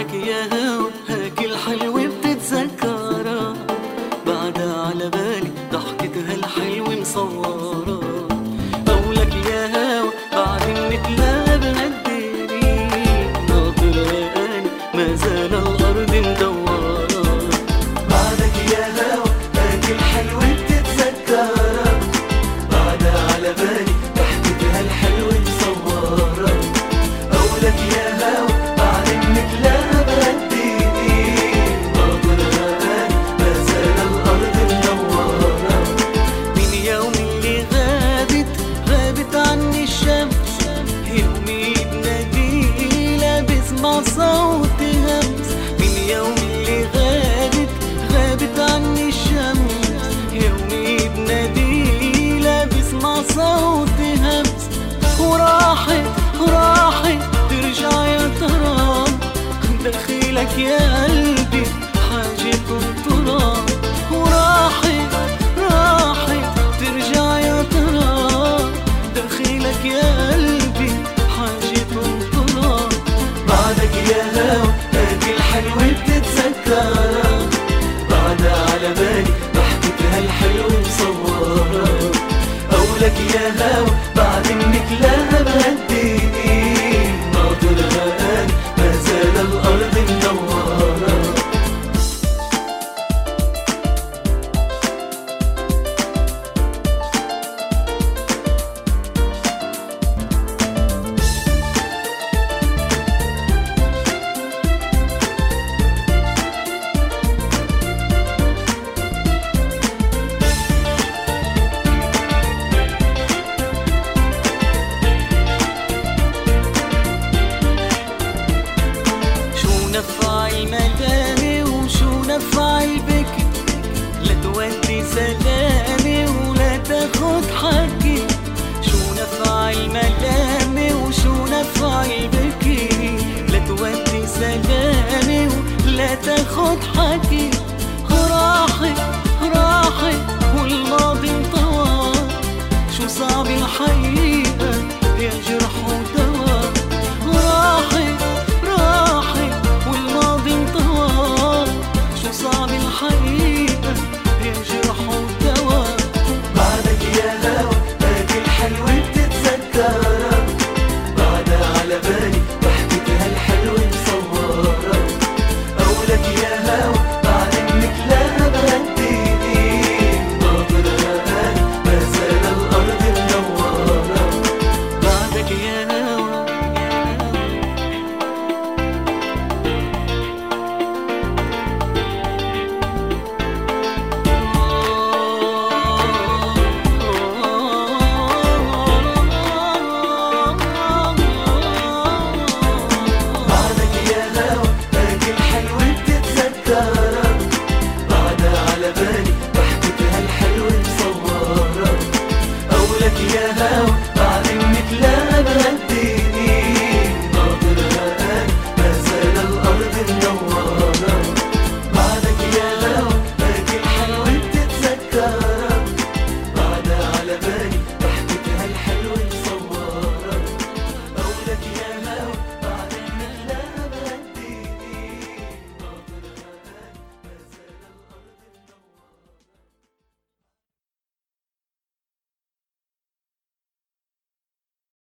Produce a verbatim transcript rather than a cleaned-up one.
بعدك يا هوا هاك الحلو بتتذكرها، بعدها على بالي ضحكتها الحلوة مصورة. قولك يا هوا بعد نتلاقى بهالدنيا، ناطرة أنا ما زال الأرض مدورة. بعدك يا هوا هاك الحلو بتتذكرها، بعدها على بالي ضحكتها الحلوة مصورة. قولك يا هوا بعد نتلاقى بهالدنيا، ناطرة أنا ما زال الأرض مدورة. من يوم اللي غابت غابت عني الشمس، يومي بناديلها بسمع صوت همس. من يوم اللي غابت غابت عني الشمس، يومي بناديلها بسمع صوت همس. وراحت وراحت ترجع يا ترى، دخيلك يا قلبي حاجة ترى. وراحت راحت ترجع يا ترى، دخيلك يا قلبي حاجة ترى. بعدك يا هوا هاك الحلوة بتتذكرها، بعدها على بالي ضحكتها الحلوة مصورة. قولك يا هوا بعد منك لا